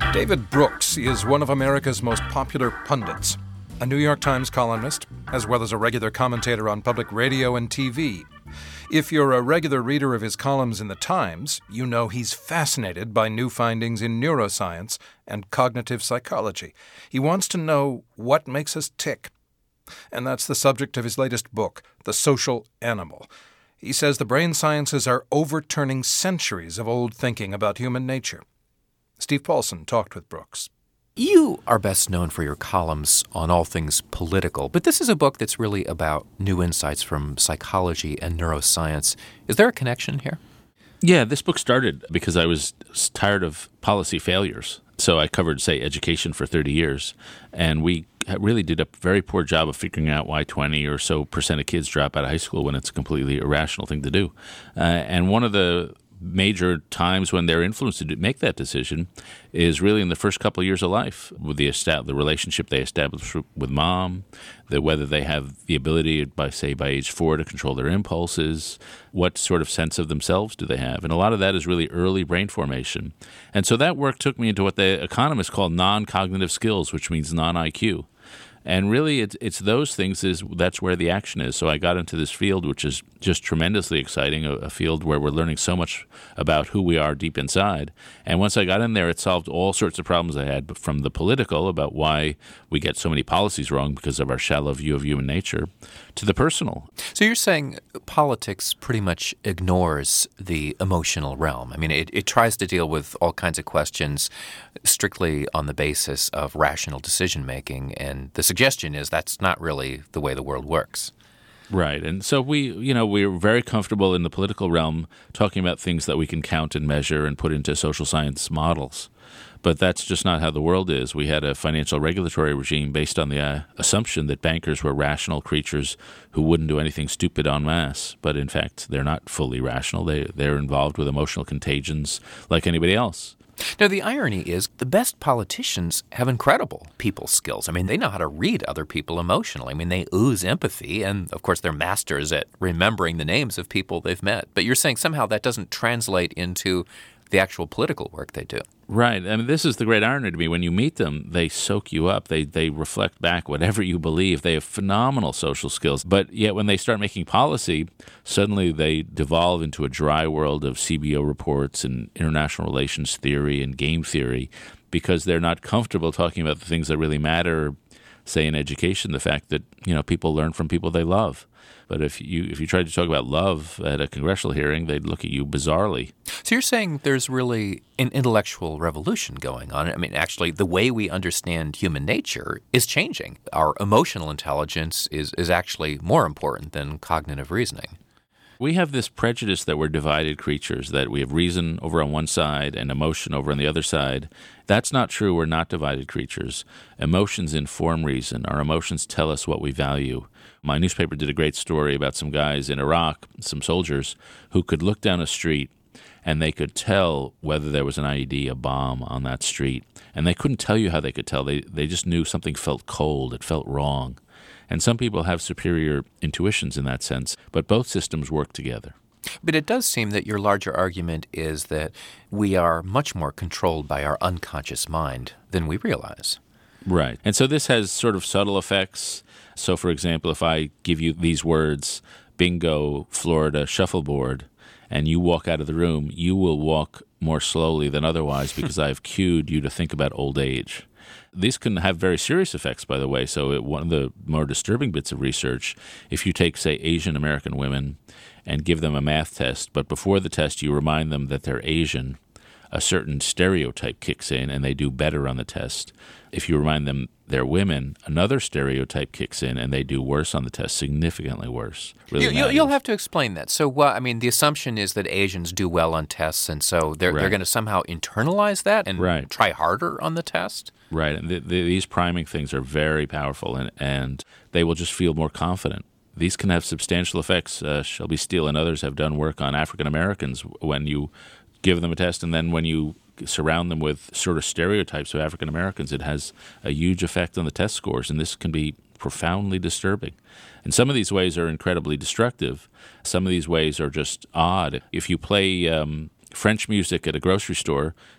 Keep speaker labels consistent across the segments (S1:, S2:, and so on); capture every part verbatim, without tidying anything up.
S1: David Brooks is one of America's most popular pundits, a New York Times columnist, as well as a regular commentator on public radio and T V. If you're a regular reader of his columns in the Times, you know he's fascinated by new findings in neuroscience and cognitive psychology. He wants to know what makes us tick. And that's the subject of his latest book, The Social Animal. He says the brain sciences are overturning centuries of old thinking about human nature. Steve Paulson talked with Brooks.
S2: You are best known for your columns on all things political, but this is a book that's really about new insights from psychology and neuroscience. Is there a connection here?
S3: Yeah, this book started because I was tired of policy failures. So I covered, say, education for thirty years, and we really did a very poor job of figuring out why twenty or so percent of kids drop out of high school when it's a completely irrational thing to do. Uh, and one of the major times when they're influenced to make that decision is really in the first couple of years of life, with the esta- the relationship they establish with mom, the whether they have the ability by say by age four to control their impulses, what sort of sense of themselves do they have, and a lot of that is really early brain formation. And so that work took me into what the economists call non-cognitive skills, which means non-I Q. And really, it's, it's those things, is that's where the action is. So I got into this field, which is just tremendously exciting, a, a field where we're learning so much about who we are deep inside. And once I got in there, it solved all sorts of problems I had, from the political, about why we get so many policies wrong because of our shallow view of human nature, to the personal.
S2: So you're saying politics pretty much ignores the emotional realm. I mean, it, it tries to deal with all kinds of questions strictly on the basis of rational decision-making, and the suggestion is that's not really the way the world works.
S3: Right. And so we, you know, we're very comfortable in the political realm talking about things that we can count and measure and put into social science models. But that's just not how the world is. We had a financial regulatory regime based on the uh, assumption that bankers were rational creatures who wouldn't do anything stupid en masse. But in fact, they're not fully rational. They, they're involved with emotional contagions like anybody else.
S2: Now, the irony is the best politicians have incredible people skills. I mean, they know how to read other people emotionally. I mean, they ooze empathy, and of course, they're masters at remembering the names of people they've met. But you're saying somehow that doesn't translate into the actual political work they do.
S3: Right. I mean, this is the great irony to me. When you meet them, they soak you up. They they reflect back whatever you believe. They have phenomenal social skills. But yet when they start making policy, suddenly they devolve into a dry world of C B O reports and international relations theory and game theory, because they're not comfortable talking about the things that really matter, say in education, the fact that, you know, people learn from people they love. But if you if you tried to talk about love at a congressional hearing, they'd look at you bizarrely.
S2: So you're saying there's really an intellectual revolution going on. I mean, actually, the way we understand human nature is changing. Our emotional intelligence is, is actually more important than cognitive reasoning.
S3: We have this prejudice that we're divided creatures, that we have reason over on one side and emotion over on the other side. That's not true. We're not divided creatures. Emotions inform reason. Our emotions tell us what we value. My newspaper did a great story about some guys in Iraq, some soldiers, who could look down a street and they could tell whether there was an I E D, a bomb on that street. And they couldn't tell you how they could tell. They, they just knew something felt cold. It felt wrong. And some people have superior intuitions in that sense, but both systems work together.
S2: But it does seem that your larger argument is that we are much more controlled by our unconscious mind than we realize.
S3: Right. And so this has sort of subtle effects. So, for example, if I give you these words, bingo, Florida, shuffleboard, and you walk out of the room, you will walk more slowly than otherwise because I've cued you to think about old age. These can have very serious effects, by the way. So it, one of the more disturbing bits of research, if you take, say, Asian American women and give them a math test, but before the test you remind them that they're Asian, a certain stereotype kicks in and they do better on the test. If you remind them they're women, another stereotype kicks in and they do worse on the test, significantly worse. Really
S2: you, you'll, you'll have to explain that. So, well, I mean, the assumption is that Asians do well on tests, and so they're,
S3: right.
S2: they're going to somehow internalize that and
S3: right.
S2: try harder on the test?
S3: Right. And the, the, these priming things are very powerful, and, and they will just feel more confident. These can have substantial effects. Uh, Shelby Steele and others have done work on African Americans when you give them a test, and then when you surround them with sort of stereotypes of African Americans, it has a huge effect on the test scores, and this can be profoundly disturbing. And some of these ways are incredibly destructive. Some of these ways are just odd. If you play um, French music at a grocery store,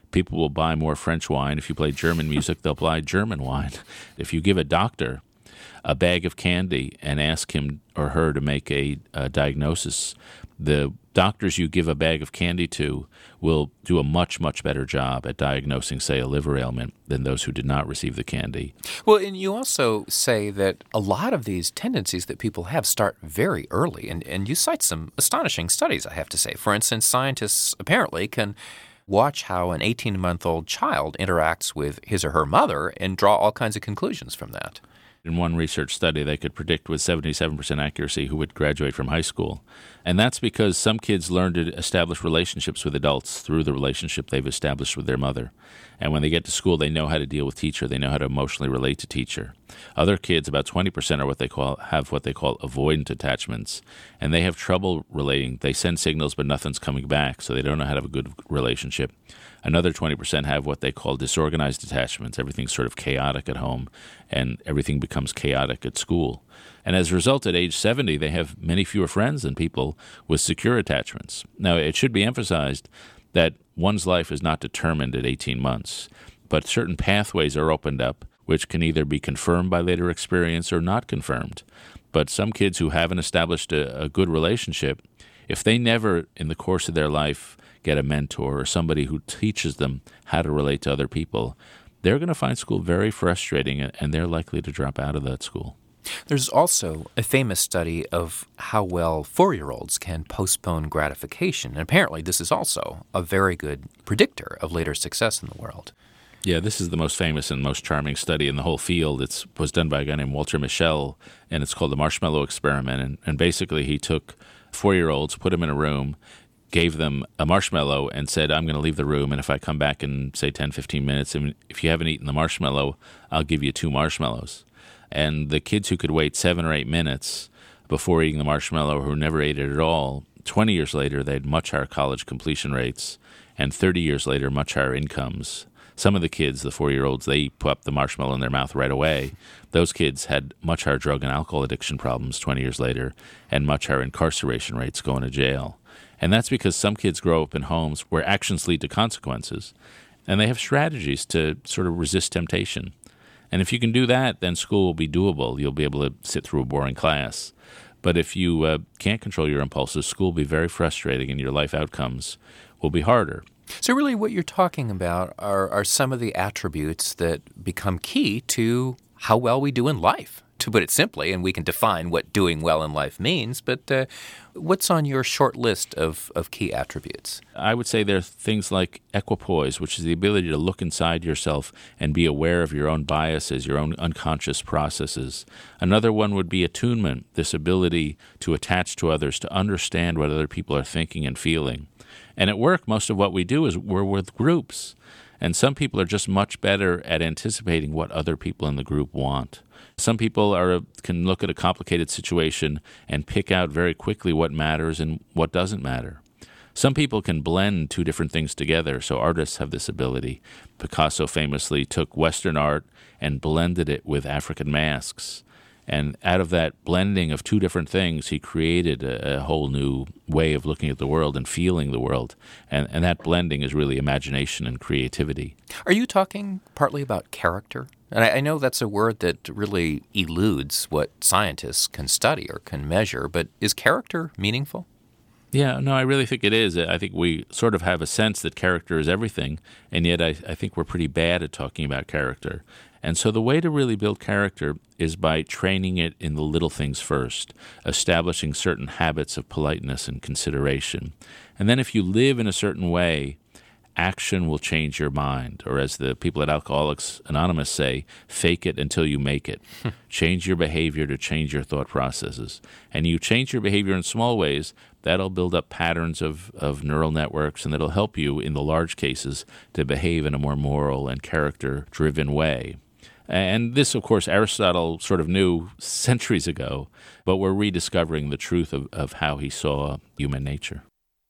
S3: people will buy more French wine. If you play German music, they'll buy German wine. If you give a doctor a bag of candy and ask him or her to make a, a diagnosis, the doctors you give a bag of candy to will do a much, much better job at diagnosing, say, a liver ailment than those who did not receive the candy.
S2: Well, and you also say that a lot of these tendencies that people have start very early, and, and you cite some astonishing studies, I have to say. For instance, scientists apparently can watch how an eighteen-month-old child interacts with his or her mother and draw all kinds of conclusions from that.
S3: In one research study, they could predict with seventy-seven percent accuracy who would graduate from high school. And that's because some kids learn to establish relationships with adults through the relationship they've established with their mother. And when they get to school, they know how to deal with teacher. They know how to emotionally relate to teacher. Other kids, about twenty percent, are what they call have what they call avoidant attachments, and they have trouble relating. They send signals, but nothing's coming back, so they don't know how to have a good relationship. Another twenty percent have what they call disorganized attachments. Everything's sort of chaotic at home, and everything becomes chaotic at school. And as a result, at age seventy, they have many fewer friends than people with secure attachments. Now, it should be emphasized that one's life is not determined at eighteen months, but certain pathways are opened up which can either be confirmed by later experience or not confirmed. But some kids who haven't established a, a good relationship, if they never in the course of their life get a mentor or somebody who teaches them how to relate to other people, they're going to find school very frustrating, and they're likely to drop out of that school.
S2: There's also a famous study of how well four-year-olds can postpone gratification, and apparently this is also a very good predictor of later success in the world.
S3: Yeah, this is the most famous and most charming study in the whole field. It was done by a guy named Walter Mischel, and it's called the Marshmallow Experiment. And, and basically he took four-year-olds, put them in a room, gave them a marshmallow, and said, I'm going to leave the room, and if I come back in, say, ten, fifteen minutes, and if you haven't eaten the marshmallow, I'll give you two marshmallows. And the kids who could wait seven or eight minutes before eating the marshmallow, who never ate it at all, twenty years later, they had much higher college completion rates, and thirty years later, much higher incomes. Some of the kids, the four-year-olds, they put the marshmallow in their mouth right away. Those kids had much higher drug and alcohol addiction problems twenty years later, and much higher incarceration rates going to jail. And that's because some kids grow up in homes where actions lead to consequences, and they have strategies to sort of resist temptation. And if you can do that, then school will be doable. You'll be able to sit through a boring class. But if you uh, can't control your impulses, school will be very frustrating, and your life outcomes will be harder.
S2: So really what you're talking about are, are some of the attributes that become key to how well we do in life, to put it simply, and we can define what doing well in life means, but uh, what's on your short list of, of key attributes?
S3: I would say there are things like equipoise, which is the ability to look inside yourself and be aware of your own biases, your own unconscious processes. Another one would be attunement, this ability to attach to others, to understand what other people are thinking and feeling. And at work, most of what we do is we're with groups. And some people are just much better at anticipating what other people in the group want. Some people are can look at a complicated situation and pick out very quickly what matters and what doesn't matter. Some people can blend two different things together, so artists have this ability. Picasso famously took Western art and blended it with African masks. And out of that blending of two different things, he created a, a whole new way of looking at the world and feeling the world. And, and that blending is really imagination and creativity.
S2: Are you talking partly about character? And I, I know that's a word that really eludes what scientists can study or can measure, but is character meaningful?
S3: Yeah, no, I really think it is. I think we sort of have a sense that character is everything, and yet I, I think we're pretty bad at talking about character. And so the way to really build character is by training it in the little things first, establishing certain habits of politeness and consideration. And then if you live in a certain way, action will change your mind. Or as the people at Alcoholics Anonymous say, fake it until you make it. Change your behavior to change your thought processes. And you change your behavior in small ways, that'll build up patterns of, of neural networks, and that'll help you in the large cases to behave in a more moral and character-driven way. And this, of course, Aristotle sort of knew centuries ago, but we're rediscovering the truth of, of how he saw human nature.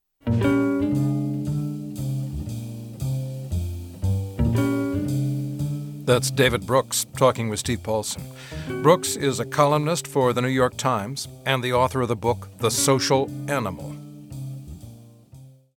S1: That's David Brooks talking with Steve Paulson. Brooks is a columnist for the New York Times and the author of the book The Social Animal.